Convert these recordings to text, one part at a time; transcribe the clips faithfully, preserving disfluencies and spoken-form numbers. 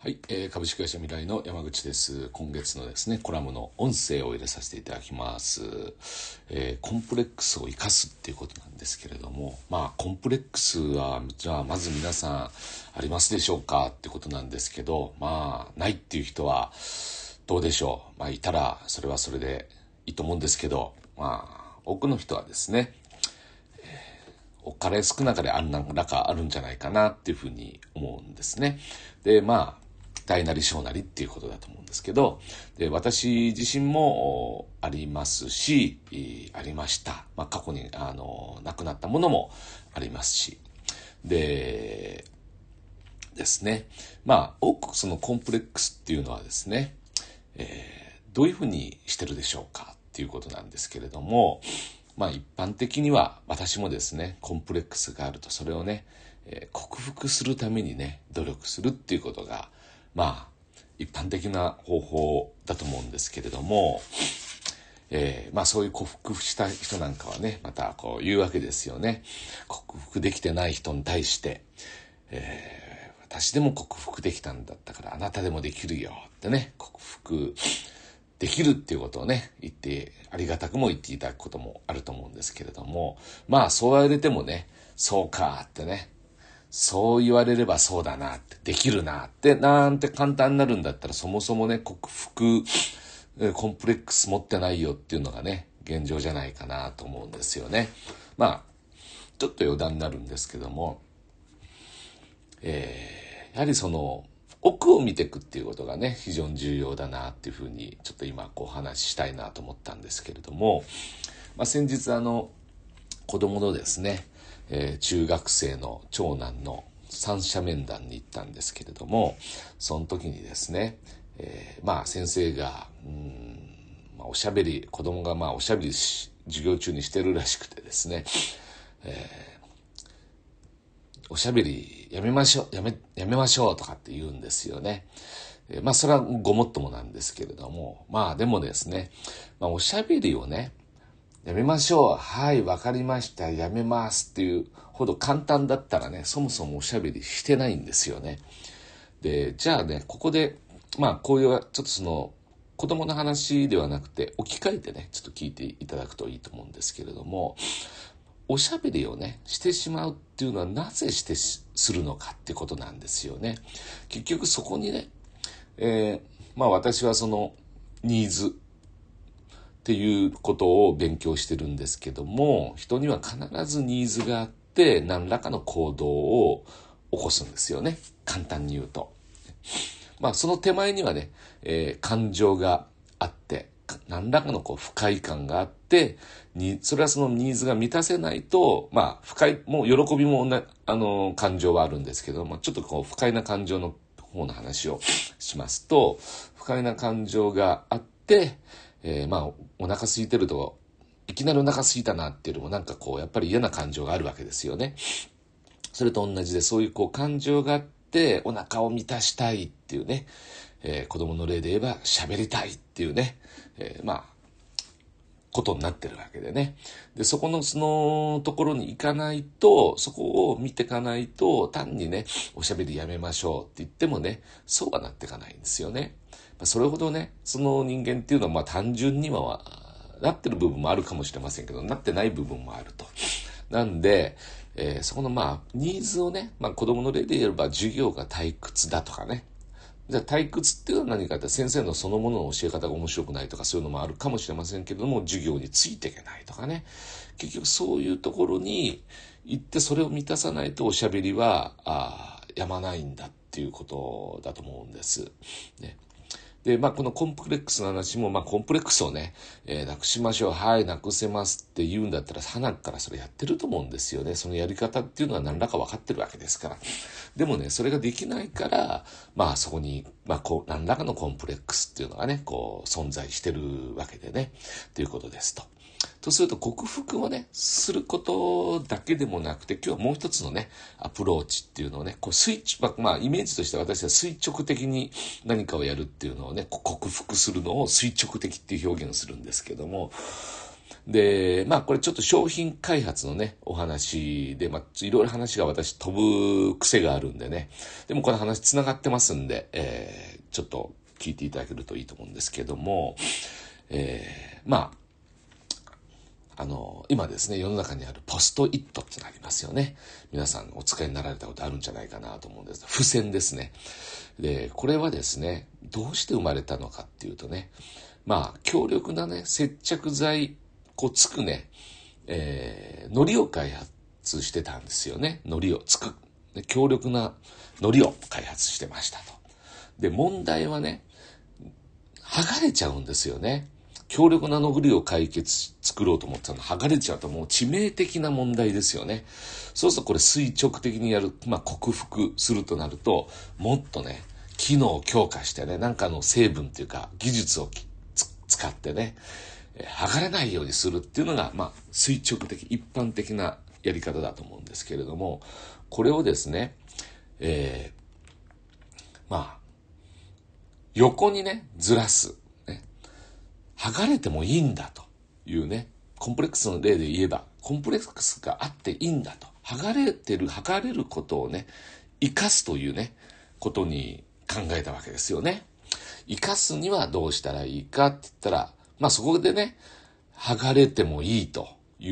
はい、えー、株式会社未来の山口です。今月のですね、コラムの音声を入れさせていただきます。えー、コンプレックスを生かすっていうことなんですけれども、まあ、コンプレックスは、じゃあ、まず皆さん、ありますでしょうかってことなんですけど、まあ、ないっていう人は、どうでしょう。まあ、いたら、それはそれでいいと思うんですけど、まあ、多くの人はですね、多かれ少なかれあんなんらかあるんじゃないかなっていうふうに思うんですね。で、まあ、大なり小なりっていうことだと思うんですけど、で、私自身もありますし、ありました。まあ、過去に、あの、亡くなったものもありますし。で、ですね。まあ、多くそのコンプレックスっていうのはですね、えー、どういうふうにしてるでしょうかっていうことなんですけれども、まあ一般的には私もですね、コンプレックスがあるとそれをね、えー、克服するためにね、努力するっていうことが、まあ一般的な方法だと思うんですけれども、えー、まあそういう克服した人なんかはね、またこう言うわけですよね。克服できてない人に対して、えー、私でも克服できたんだったからあなたでもできるよってね、克服できるっていうことをね、言って、ありがたくも言っていただくこともあると思うんですけれども、まあそう言われてもね、そうかってね、そう言われればそうだなって、できるなって、なんて簡単になるんだったら、そもそもね、克服、コンプレックス持ってないよっていうのがね、現状じゃないかなと思うんですよね。まあ、ちょっと余談になるんですけども、えー、やはりその、奥を見ていくっていうことがね、非常に重要だなっていうふうに、ちょっと今こう話したいなと思ったんですけれども、まあ、先日あの、子供のですね、えー、中学生の長男の三者面談に行ったんですけれども、その時にですね、えー、まあ先生が、うーん、まあ、おしゃべり、子供がまあおしゃべりし授業中にしてるらしくてですね、えーおしゃべりやめましょう、やめ、やめましょうとかって言うんですよね。えー、まあそれはごもっともなんですけれども、まあでもですね、まあおしゃべりをね、やめましょう、はい、わかりました、やめますっていうほど簡単だったらね、そもそもおしゃべりしてないんですよね。で、じゃあね、ここで、まあこういう、ちょっとその、子供の話ではなくて置き換えてね、ちょっと聞いていただくといいと思うんですけれども、おしゃべりをね、してしまうっていうのはなぜしてするのかってことなんですよね。結局そこにね、えー、まあ私はそのニーズっていうことを勉強してるんですけども、人には必ずニーズがあって何らかの行動を起こすんですよね。簡単に言うと。まあその手前にはね、えー、感情があって、何らかのこう不快感があって、に、それはそのニーズが満たせないと、まあ不快、もう喜びもな、あの、感情はあるんですけども、ちょっとこう不快な感情の方の話をしますと、不快な感情があって、えー、まあお腹空いてると、いきなりお腹空いたなっていうのもなんかこう、やっぱり嫌な感情があるわけですよね。それと同じで、そういうこう感情があって、お腹を満たしたいっていうね、えー、子供の例で言えば喋りたいっていうね、えー、まあ、ことになってるわけでね。で、そこのそのところに行かないと、そこを見ていかないと、単にね、おしゃべりやめましょうって言ってもね、そうはなっていかないんですよね。それほどね、その人間っていうのはまあ単純にはなってる部分もあるかもしれませんけど、なってない部分もあると。なんで、えー、そこのまあ、ニーズをね、まあ子供の例で言えば授業が退屈だとかね、じゃあ退屈っていうのは何かって先生のそのものの教え方が面白くないとかそういうのもあるかもしれませんけれども、授業についていけないとかね。結局そういうところに行ってそれを満たさないとおしゃべりはあやまないんだっていうことだと思うんです。ね。で、まあ、このコンプレックスの話も、まあ、コンプレックスをね、えー、なくしましょう。はい、なくせますって言うんだったら、花からそれやってると思うんですよね。そのやり方っていうのは何らか分かってるわけですから。でもね、それができないから、まあ、そこに、まあ、こう、何らかのコンプレックスっていうのがね、こう、存在してるわけでね、ということですと。とすると克服をね、することだけでもなくて、今日はもう一つのね、アプローチっていうのをね、こう垂直、まあ、イメージとして私は垂直的に何かをやるっていうのをね、克服するのを垂直的っていう表現をするんですけども、 で、まあこれちょっと商品開発のね、お話で、まあいろいろ話が私飛ぶ癖があるんでね。でもこの話つながってますんで、えー、ちょっと聞いていただけるといいと思うんですけども、えー、まあ、あの、今ですね、世の中にあるポストイットってのありますよね。皆さんお使いになられたことあるんじゃないかなと思うんです。付箋ですね。で、これはですね、どうして生まれたのかっていうとね、まあ、強力なね、接着剤、こうつくね、えー、糊を開発してたんですよね。糊をつく。強力な糊を開発してましたと。で、問題はね、剥がれちゃうんですよね。強力な糊を解決作ろうと思ったの剥がれちゃうともう致命的な問題ですよね。そうするとこれ垂直的にやる、まあ克服するとなると、もっとね、機能を強化してね、なんかの成分っていうか技術を使ってね、剥がれないようにするっていうのが、まあ垂直的、一般的なやり方だと思うんですけれども、これをですね、えー、まあ、横にね、ずらす。剥がれてもいいんだというね、コンプレックスの例で言えば、コンプレックスがあっていいんだと。剥がれてる、剥がれることをね、生かすというね、ことに考えたわけですよね。生かすにはどうしたらいいかって言ったら、まあそこでね、剥がれてもいいという、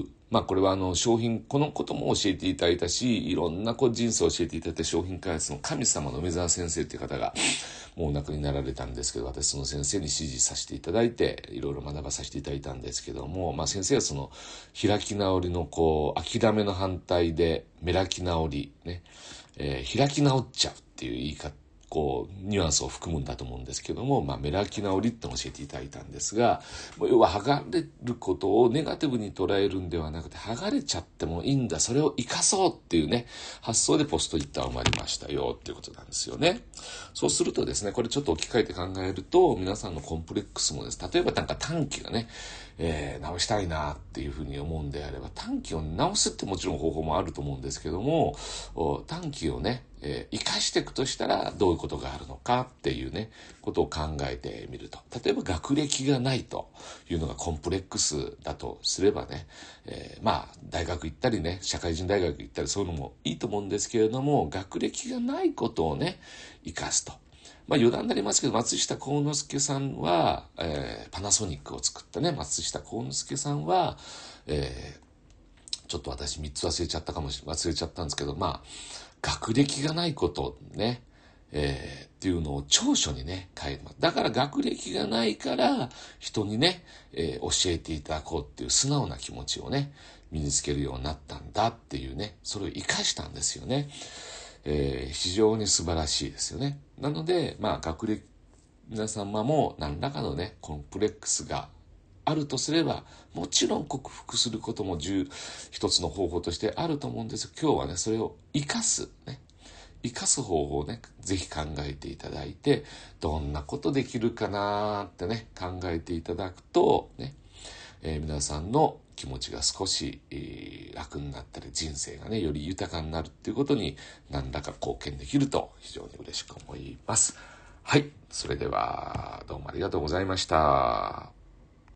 まあこれはあの商品、このことも教えていただいたし、いろんなこう人生を教えていただいた商品開発の神様の梅沢先生っていう方が、もうお亡くなりになられたんですけど、私その先生に指示させていただいて、いろいろ学ばさせていただいたんですけども、まあ先生はその開き直りのこう、諦めの反対で、めらき直り、ね、えー、開き直っちゃうっていう言い方、こう、ニュアンスを含むんだと思うんですけども、まあ、めらき直りって教えていただいたんですが、要は剥がれることをネガティブに捉えるんではなくて、剥がれちゃってもいいんだ、それを生かそうっていうね、発想でポストイットは生まれましたよっていうことなんですよね。そうするとですね、これちょっと置き換えて考えると、皆さんのコンプレックスもです。例えばなんか短期がね、えー、直したいなっていうふうに思うんであれば、短期を直すってもちろん方法もあると思うんですけども、短期をね、えー、生かしていくとしたらどういうことがあるのかっていうね、ことを考えてみると。例えば学歴がないというのがコンプレックスだとすればね、えー、まあ大学行ったりね、社会人大学行ったりそういうのもいいと思うんですけれども、学歴がないことをね、生かすと。まあ余談になりますけど、松下幸之助さんは、えー、パナソニックを作ったね、松下幸之助さんは、えー、ちょっと私みっつ忘れちゃったかもしれ、忘れちゃったんですけど、まあ、学歴がないことね、えー、っていうのを長所にね、変えます。だから学歴がないから人にね、えー、教えていただこうっていう素直な気持ちをね、身につけるようになったんだっていうね、それを活かしたんですよね。えー、非常に素晴らしいですよね。なので、まあ学歴、皆様も何らかのね、コンプレックスがあるとすれば、もちろん克服することも十一つの方法としてあると思うんですが、今日はね、それを生かす、ね、生かす方法をね、ぜひ考えていただいて、どんなことできるかなーってね、考えていただくと、ね、えー、皆さんの気持ちが少し、えー、楽になったり、人生がね、より豊かになるっていうことに何らか貢献できると非常に嬉しく思います。はい。それでは、どうもありがとうございました。